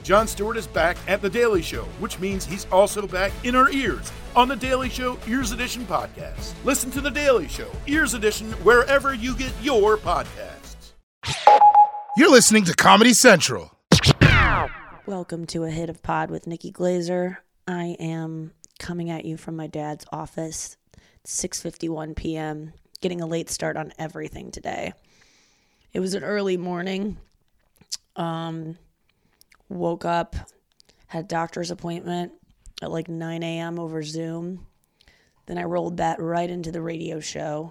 Jon Stewart is back at The Daily Show, which means he's also back in our ears on The Daily Show Ears Edition podcast. Listen to The Daily Show Ears Edition wherever you get your podcasts. You're listening to Comedy Central. Welcome to A Hit of Pod with Nikki Glazer. I am coming at you from my dad's office. It's 6:51 p.m., getting a late start on everything today. It was an early morning. Woke up, had a doctor's appointment at like 9 a.m. over Zoom. Then I rolled that right into the radio show.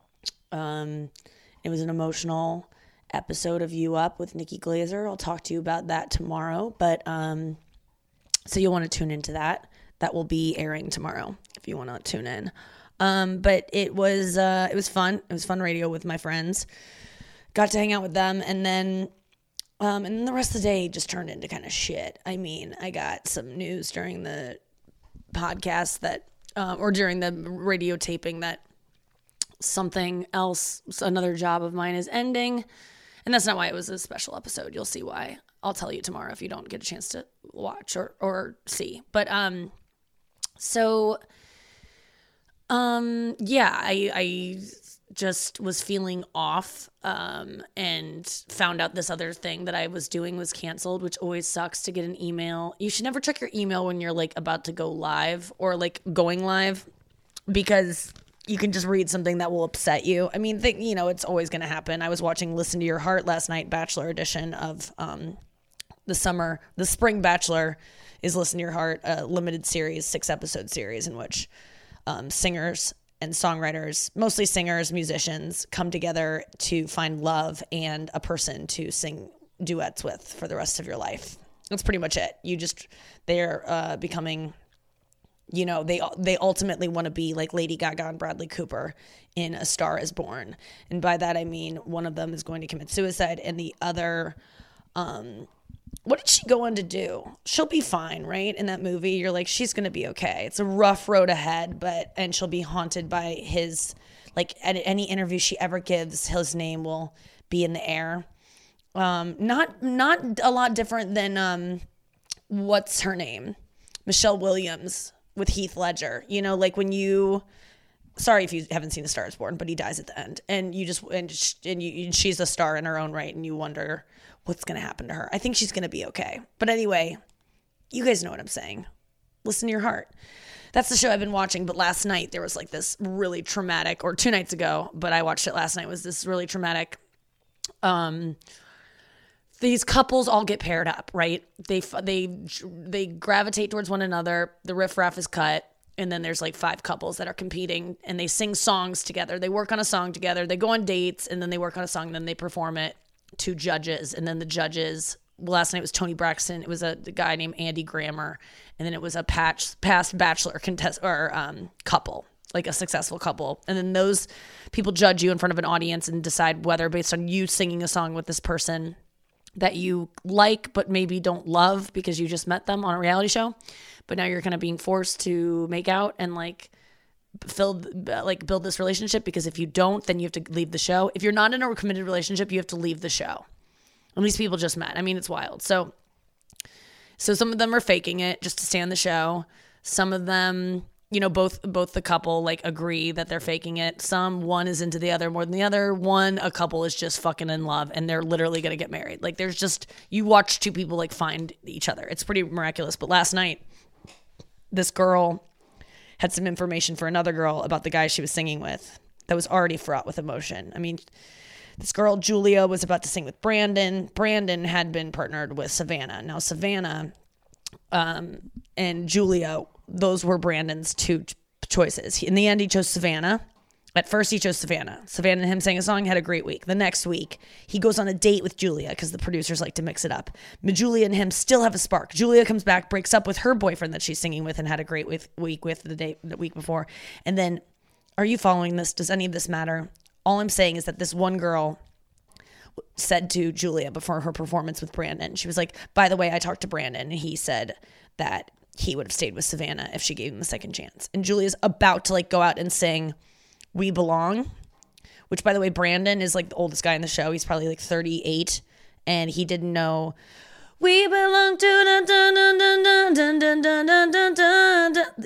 It was an emotional episode of You Up with Nikki Glazer. I'll talk to you about that tomorrow. But so you'll want to tune into that. That will be airing tomorrow if you want to tune in. But it was fun. It was fun radio with my friends. Got to hang out with them, and then the rest of the day just turned into kind of shit. I mean, I got some news during the podcast that, or during the radio taping, that something else, another job of mine is ending. And that's not why it was a special episode. You'll see why. I'll tell you tomorrow if you don't get a chance to watch or see. But, yeah, I just was feeling off, and found out this other thing that I was doing was canceled, which always sucks to get an email. You should never check your email when you're like about to go live or like going live, because you can just read something that will upset you. I mean, it's always going to happen. I was watching Listen to Your Heart last night, Bachelor edition of the Spring Bachelor is Listen to Your Heart, a limited series, 6-episode series in which singers and songwriters, mostly singers, musicians, come together to find love and a person to sing duets with for the rest of your life. That's pretty much it. They're becoming, they ultimately want to be like Lady Gaga and Bradley Cooper in A Star Is Born. And by that, I mean, one of them is going to commit suicide and the other, what did she go on to do? She'll be fine, right? In that movie, you're like, she's going to be okay. It's a rough road ahead, and she'll be haunted by his, like, at any interview she ever gives, his name will be in the air. Not a lot different than, what's her name? Michelle Williams with Heath Ledger. Like when sorry if you haven't seen A Star Is Born, but he dies at the end, and she's a star in her own right, and you wonder what's going to happen to her. I think she's going to be okay. But anyway, you guys know what I'm saying. Listen to Your Heart. That's the show I've been watching. But last night there was like this really traumatic, or 2 nights ago, but I watched it last night, was this really traumatic. These couples all get paired up, right? They gravitate towards one another. The riffraff is cut. And then there's like 5 couples that are competing, and they sing songs together. They work on a song together. They go on dates, and then they work on a song, and then they perform it to judges. And then the judges, last night it was Toni Braxton. It was a guy named Andy Grammer. And then it was a past Bachelor couple, like a successful couple. And then those people judge you in front of an audience and decide whether, based on you singing a song with this person that you like but maybe don't love because you just met them on a reality show, but now you're kind of being forced to make out and build this relationship, because if you don't, then you have to leave the show. If you're not in a committed relationship, you have to leave the show. And these people just met. I mean, it's wild. So some of them are faking it just to stay on the show. Some of them, both the couple like agree that they're faking it. One is into the other more than the other. A couple is just fucking in love and they're literally going to get married. Like you watch 2 people like find each other. It's pretty miraculous. But last night, this girl had some information for another girl about the guy she was singing with that was already fraught with emotion. I mean, this girl, Julia, was about to sing with Brandon. Brandon had been partnered with Savannah. Now, Savannah and Julia, those were Brandon's 2 choices. In the end, he chose Savannah. At first, he chose Savannah. Savannah and him sang a song, had a great week. The next week, he goes on a date with Julia because the producers like to mix it up. But Julia and him still have a spark. Julia comes back, breaks up with her boyfriend that she's singing with and had a great week with the week before. And then, are you following this? Does any of this matter? All I'm saying is that this one girl said to Julia before her performance with Brandon, she was like, by the way, I talked to Brandon and he said that he would have stayed with Savannah if she gave him a second chance. And Julia's about to go out and sing We Belong, which, by the way, Brandon is the oldest guy in the show. He's probably 38, and he didn't know We belong to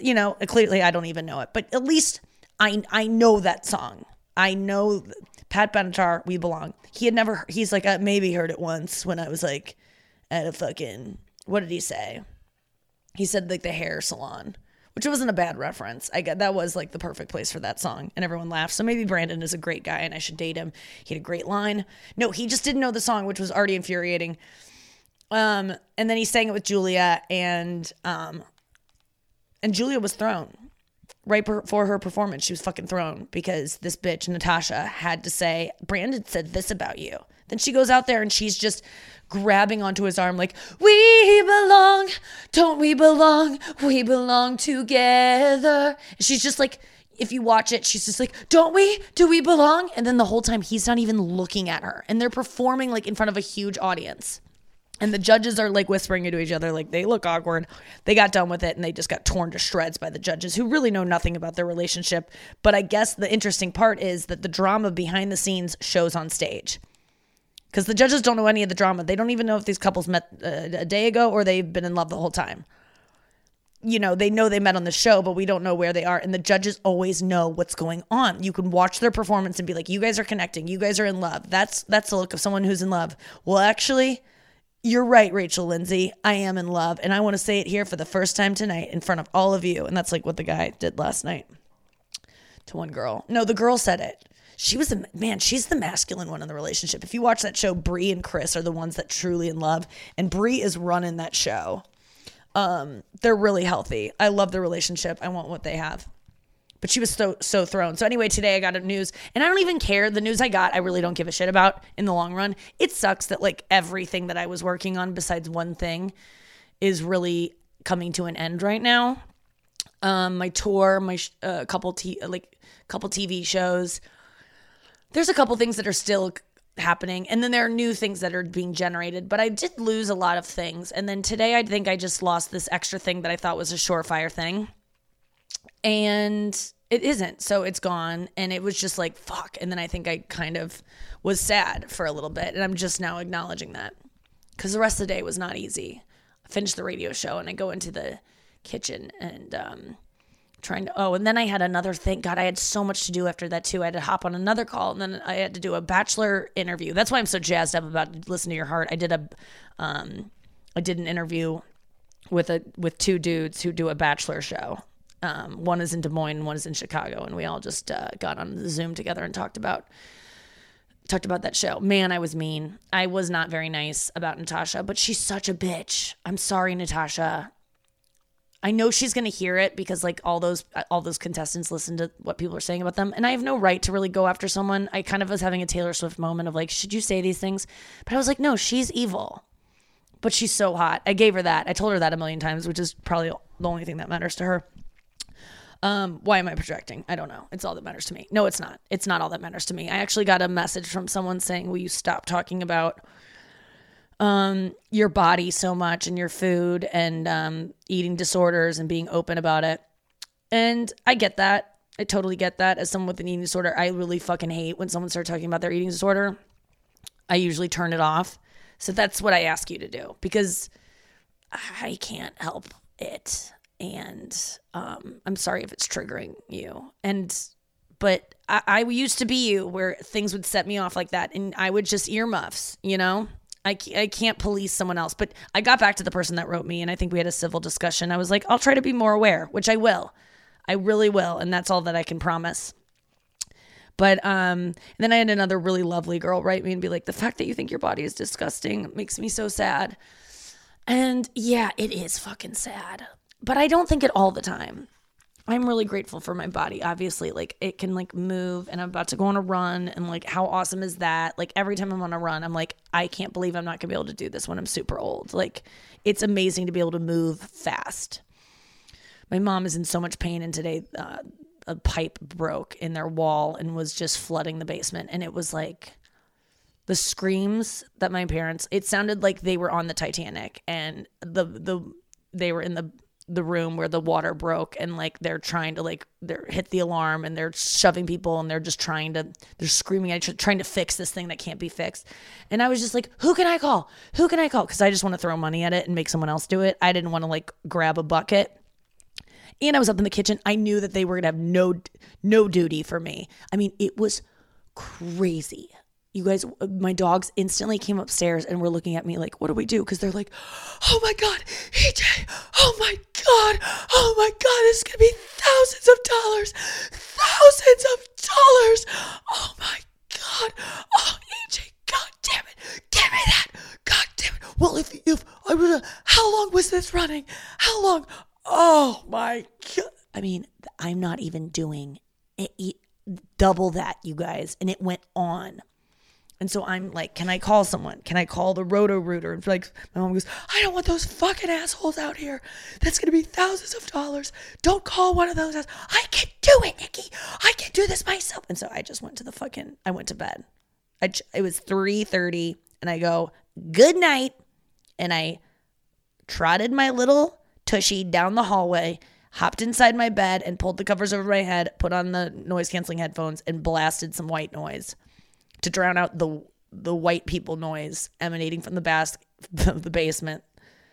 clearly I don't even know it, but at least I know that song. I know Pat Benatar, We Belong. He's like, I maybe heard it once when I was like at a fucking, what did he say? He said like the hair salon, which wasn't a bad reference. That was like the perfect place for that song, and everyone laughed. So maybe Brandon is a great guy and I should date him. He had a great line. No, he just didn't know the song, which was already infuriating. And then he sang it with Julia, and Julia was thrown. Right before her performance, she was fucking thrown because this bitch, Natasha, had to say, Brandon said this about you. Then she goes out there and she's just grabbing onto his arm like, we belong, don't we belong? We belong together. And she's just like, if you watch it, she's just like, don't we? Do we belong? And then the whole time he's not even looking at her. And they're performing like in front of a huge audience. And the judges are like whispering into each other, like they look awkward. They got done with it and they just got torn to shreds by the judges who really know nothing about their relationship. But I guess the interesting part is that the drama behind the scenes shows on stage. Because the judges don't know any of the drama. They don't even know if these couples met a day ago or they've been in love the whole time. They know they met on the show, but we don't know where they are. And the judges always know what's going on. You can watch their performance and be like, you guys are connecting. You guys are in love. That's the look of someone who's in love. Well, actually, you're right, Rachel Lindsay. I am in love. And I want to say it here for the first time tonight in front of all of you. And that's like what the guy did last night to one girl. No, the girl said it. She's the masculine one in the relationship. If you watch that show, Bree and Chris are the ones that truly in love. And Bree is running that show. They're really healthy. I love their relationship. I want what they have. But she was so thrown. So anyway, today I got a news, and I don't even care. The news I got, I really don't give a shit about in the long run. It sucks that like everything that I was working on besides one thing is really coming to an end right now. My tour, my couple TV shows. There's a couple things that are still happening, and then there are new things that are being generated. But I did lose a lot of things, and then today I think I just lost this extra thing that I thought was a surefire thing. And it isn't. So it's gone. And it was just like, fuck. And then I think I kind of was sad for a little bit. And I'm just now acknowledging that. Because the rest of the day was not easy. I finished the radio show and I go into the kitchen and and then I had another thing. God, I had so much to do after that too. I had to hop on another call and then I had to do a Bachelor interview. That's why I'm so jazzed up about Listen to Your Heart. I did an interview with two dudes who do a Bachelor show. One is in Des Moines and one is in Chicago, and we all just got on the Zoom together and talked about that show. Man, I was mean. I was not very nice about Natasha, but she's such a bitch. I'm sorry, Natasha. I know she's going to hear it because like all those contestants listen to what people are saying about them, and I have no right to really go after someone. I kind of was having a Taylor Swift moment of like, should you say these things? But I was like, no, she's evil, but she's so hot. I gave her that. I told her that a million times, which is probably the only thing that matters to her. Why am I projecting? I don't know. It's all that matters to me. No, it's not. It's not all that matters to me. I actually got a message from someone saying, will you stop talking about your body so much and your food and eating disorders and being open about it? And I get that. I totally get that. As someone with an eating disorder, I really fucking hate when someone starts talking about their eating disorder. I usually turn it off. So that's what I ask you to do because I can't help it. And I'm sorry if it's triggering you. But I used to be you where things would set me off like that. And I would just earmuffs, I can't police someone else. But I got back to the person that wrote me. And I think we had a civil discussion. I was like, I'll try to be more aware, which I will. I really will. And that's all that I can promise. But then I had another really lovely girl write me and be like, the fact that you think your body is disgusting makes me so sad. And yeah, it is fucking sad. But I don't think it all the time. I'm really grateful for my body. Obviously, like it can like move and I'm about to go on a run and like how awesome is that? Like every time I'm on a run, I'm like, I can't believe I'm not gonna be able to do this when I'm super old. Like it's amazing to be able to move fast. My mom is in so much pain and today a pipe broke in their wall and was just flooding the basement. And it was like the screams that my parents, it sounded like they were on the Titanic and they were in the room where the water broke and like they're trying to like they're hit the alarm and they're shoving people and they're just they're screaming at trying to fix this thing that can't be fixed. And I was just like, who can I call? Because I just want to throw money at it and make someone else do it. I didn't want to like grab a bucket. And I was up in the kitchen. I knew that they were going to have no duty for me. I mean, it was crazy. You guys, my dogs instantly came upstairs and were looking at me like, what do we do? Because they're like, oh my God, EJ, oh my God, this is going to be thousands of dollars. Oh my God, oh EJ, God damn it, give me that, God damn it. Well, if I would, how long was this running? How long? Oh my God. I mean, I'm not even doing it, double that, you guys. And it went on. And so I'm like, can I call someone? Can I call the Roto-Rooter? And like, my mom goes, I don't want those fucking assholes out here. That's going to be thousands of dollars. Don't call one of those. I can do it, Nikki. I can do this myself. And so I just went to I went to bed. It was 3:30 and I go, good night. And I trotted my little tushy down the hallway, hopped inside my bed and pulled the covers over my head, put on the noise canceling headphones and blasted some white noise to drown out the white people noise emanating from the basement.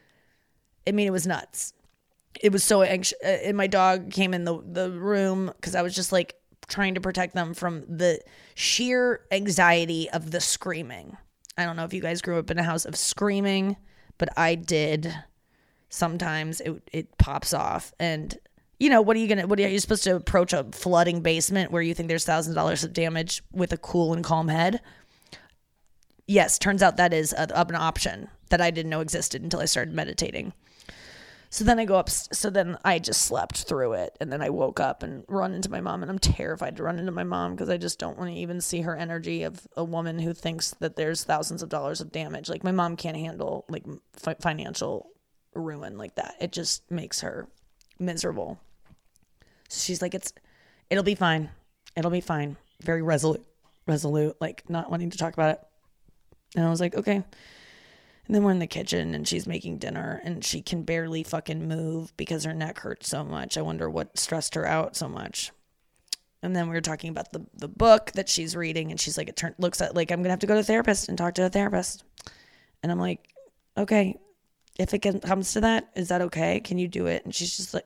I mean, it was nuts. It was so anxious. And my dog came in the room because I was just like trying to protect them from the sheer anxiety of the screaming. I don't know if you guys grew up in a house of screaming, but I did. Sometimes it pops off. And you know, what are you supposed to approach a flooding basement where you think there's $1,000 of damage with a cool and calm head? Yes, turns out that is an option that I didn't know existed until I started meditating. So then I go up, so then I just slept through it. And then I woke up and run into my mom, and I'm terrified to run into my mom because I just don't want to even see her energy of a woman who thinks that there's thousands of dollars of damage. Like, my mom can't handle like financial ruin like that. It just makes her miserable. So she's like, it'll be fine. It'll be fine. Very resolute, like not wanting to talk about it. And I was like, okay. And then we're in the kitchen and she's making dinner and she can barely fucking move because her neck hurts so much. I wonder what stressed her out so much. And then we were talking about the book that she's reading, and she's like, looks at like, I'm going to have to go to a therapist and talk to a therapist. And I'm like, okay, if it comes to that, is that okay? Can you do it? And she's just like,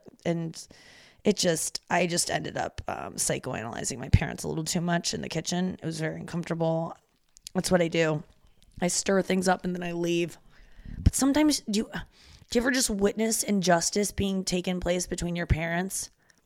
I just ended up psychoanalyzing my parents a little too much in the kitchen. It was very uncomfortable. That's what I do. I stir things up and then I leave. But sometimes, do you ever just witness injustice being taken place between your parents?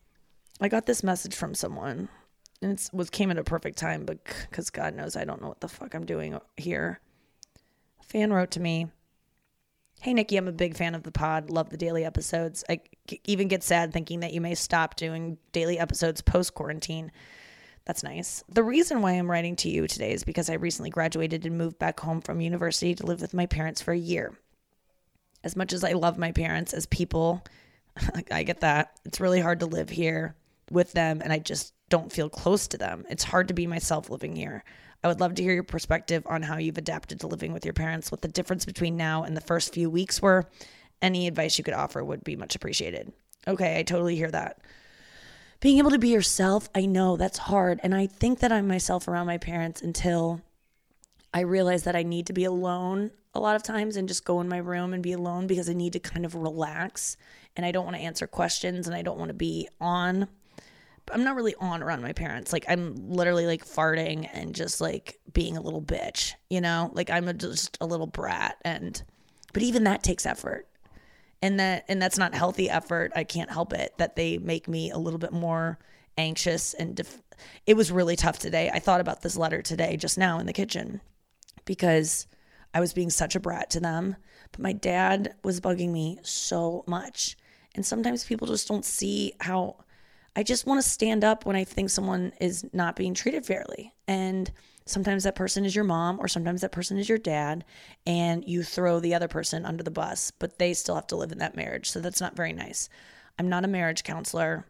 I got this message from someone, and it came at a perfect time, but because God knows I don't know what the fuck I'm doing here. A fan wrote to me, hey, Nikki, I'm a big fan of the pod. Love the daily episodes. I even get sad thinking that you may stop doing daily episodes post-quarantine. That's nice. The reason why I'm writing to you today is because I recently graduated and moved back home from university to live with my parents for a year. As much as I love my parents as people, I get that. It's really hard to live here with them, and I just don't feel close to them. It's hard to be myself living here. I would love to hear your perspective on how you've adapted to living with your parents, what the difference between now and the first few weeks were. Any advice you could offer would be much appreciated. Okay, I totally hear that. Being able to be yourself, I know that's hard. And I think that I'm myself around my parents until I realize that I need to be alone a lot of times and just go in my room and be alone because I need to kind of relax. And I don't want to answer questions and I don't want to be on. I'm not really on around my parents. Like, I'm literally like farting and just like being a little bitch, you know, like I'm just a little brat. But even that takes effort. And that's not healthy effort. I can't help it that they make me a little bit more anxious. And it was really tough today. I thought about this letter today, just now in the kitchen, because I was being such a brat to them. But my dad was bugging me so much. And sometimes people just don't see how I just want to stand up when I think someone is not being treated fairly. And sometimes that person is your mom, or sometimes that person is your dad, and you throw the other person under the bus, but they still have to live in that marriage. So that's not very nice. I'm not a marriage counselor.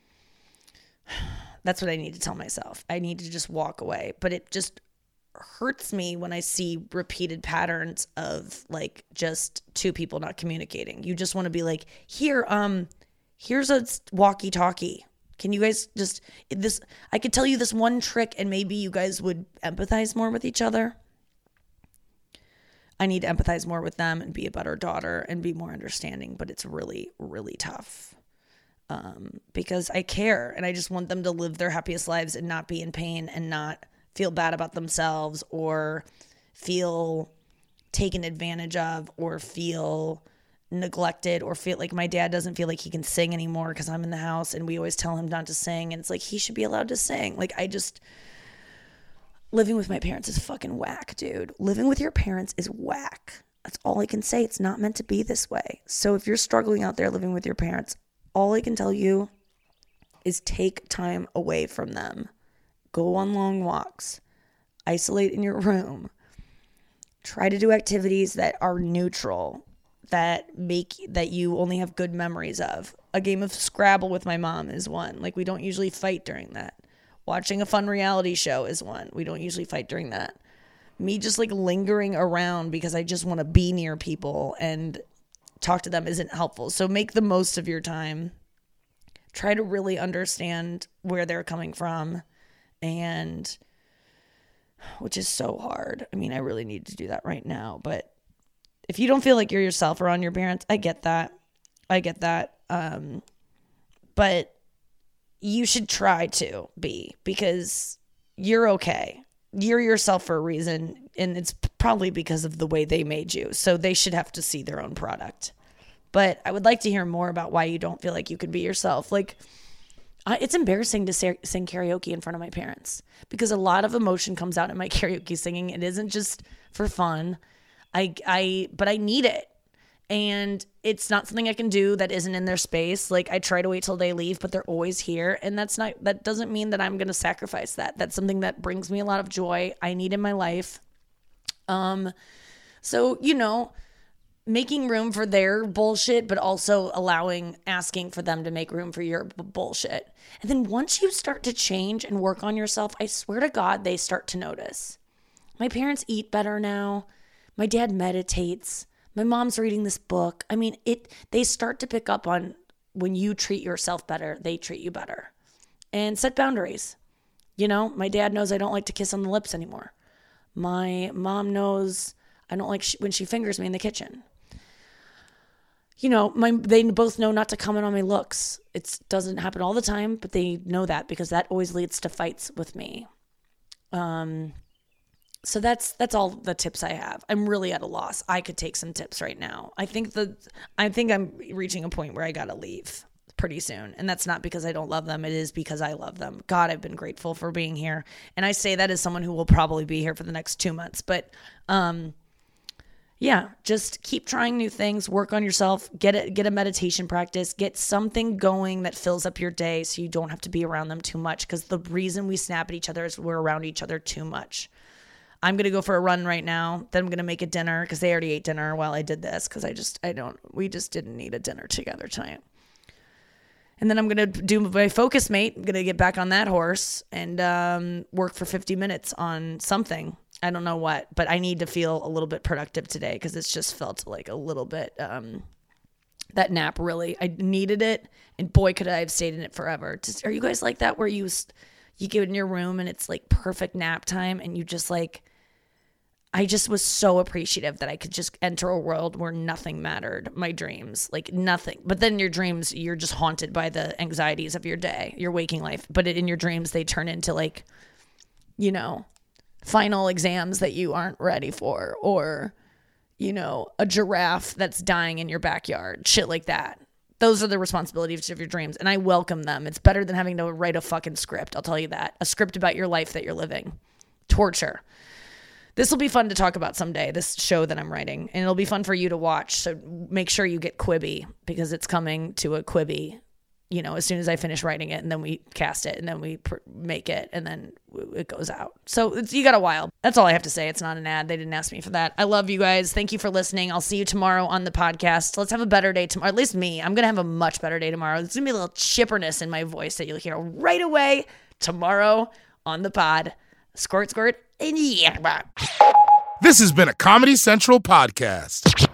That's what I need to tell myself. I need to just walk away. But it just hurts me when I see repeated patterns of like just two people not communicating. You just want to be like, here's a walkie-talkie. Can you guys just this? I could tell you this one trick and maybe you guys would empathize more with each other. I need to empathize more with them and be a better daughter and be more understanding, but it's really, really tough. because I care and I just want them to live their happiest lives and not be in pain and not feel bad about themselves or feel taken advantage of or feel neglected or feel like my dad doesn't feel like he can sing anymore because I'm in the house and we always tell him not to sing, and it's like he should be allowed to sing. Like, living with my parents is fucking whack, dude. Living with your parents is whack. That's all I can say. It's not meant to be this way. So if you're struggling out there living with your parents, all I can tell you is take time away from them. Go on long walks. Isolate in your room. Try to do activities that are neutral, that you only have good memories of. A game of Scrabble with my mom is one. Like, we don't usually fight during that. Watching a fun reality show is one. We don't usually fight during that. Me just like lingering around because I just want to be near people and talk to them isn't helpful. So make the most of your time. Try to really understand where they're coming from, and which is so hard. I mean, I really need to do that right now. But if you don't feel like you're yourself around your parents, I get that. But you should try to be, because you're okay. You're yourself for a reason, and it's probably because of the way they made you. So they should have to see their own product. But I would like to hear more about why you don't feel like you can be yourself. Like, it's embarrassing to sing karaoke in front of my parents because a lot of emotion comes out in my karaoke singing. It isn't just for fun. But I need it. And it's not something I can do that isn't in their space. Like, I try to wait till they leave, but they're always here. And that doesn't mean that I'm going to sacrifice that. That's something that brings me a lot of joy. I need in my life. So, making room for their bullshit, but also asking for them to make room for your bullshit. And then once you start to change and work on yourself, I swear to God, they start to notice. My parents eat better now. My dad meditates. My mom's reading this book. I mean, they start to pick up on when you treat yourself better, they treat you better. And set boundaries. My dad knows I don't like to kiss on the lips anymore. My mom knows I don't like when she fingers me in the kitchen. They both know not to comment on my looks. It doesn't happen all the time, but they know that because that always leads to fights with me. So that's all the tips I have. I'm really at a loss. I could take some tips right now. I think I'm reaching a point where I gotta leave pretty soon. And that's not because I don't love them. It is because I love them. God, I've been grateful for being here. And I say that as someone who will probably be here for the next 2 months. But yeah, just keep trying new things, work on yourself, get a meditation practice, get something going that fills up your day so you don't have to be around them too much, because the reason we snap at each other is we're around each other too much. I'm going to go for a run right now. Then I'm going to make a dinner because they already ate dinner while I did this because we just didn't need a dinner together tonight. And then I'm going to do my Focus Mate. I'm going to get back on that horse and work for 50 minutes on something. I don't know what, but I need to feel a little bit productive today because it's just felt like a little bit, that nap really, I needed it. And boy, could I have stayed in it forever. Are you guys like that where you get in your room and it's like perfect nap time and you just like, I just was so appreciative that I could just enter a world where nothing mattered. My dreams, like nothing. But then your dreams, you're just haunted by the anxieties of your day, your waking life. But in your dreams, they turn into like, final exams that you aren't ready for, or, a giraffe that's dying in your backyard, shit like that. Those are the responsibilities of your dreams, and I welcome them. It's better than having to write a fucking script, I'll tell you that. A script about your life that you're living. Torture. This will be fun to talk about someday, this show that I'm writing, and it'll be fun for you to watch, so make sure you get Quibi, because it's coming to a Quibi, as soon as I finish writing it, and then we cast it, and then we make it, and then it goes out. So you got a while. That's all I have to say. It's not an ad. They didn't ask me for that. I love you guys. Thank you for listening. I'll see you tomorrow on the podcast. Let's have a better day tomorrow. At least me. I'm going to have a much better day tomorrow. There's going to be a little chipperness in my voice that you'll hear right away tomorrow on the pod. Squirt, squirt, and yeah. This has been a Comedy Central podcast.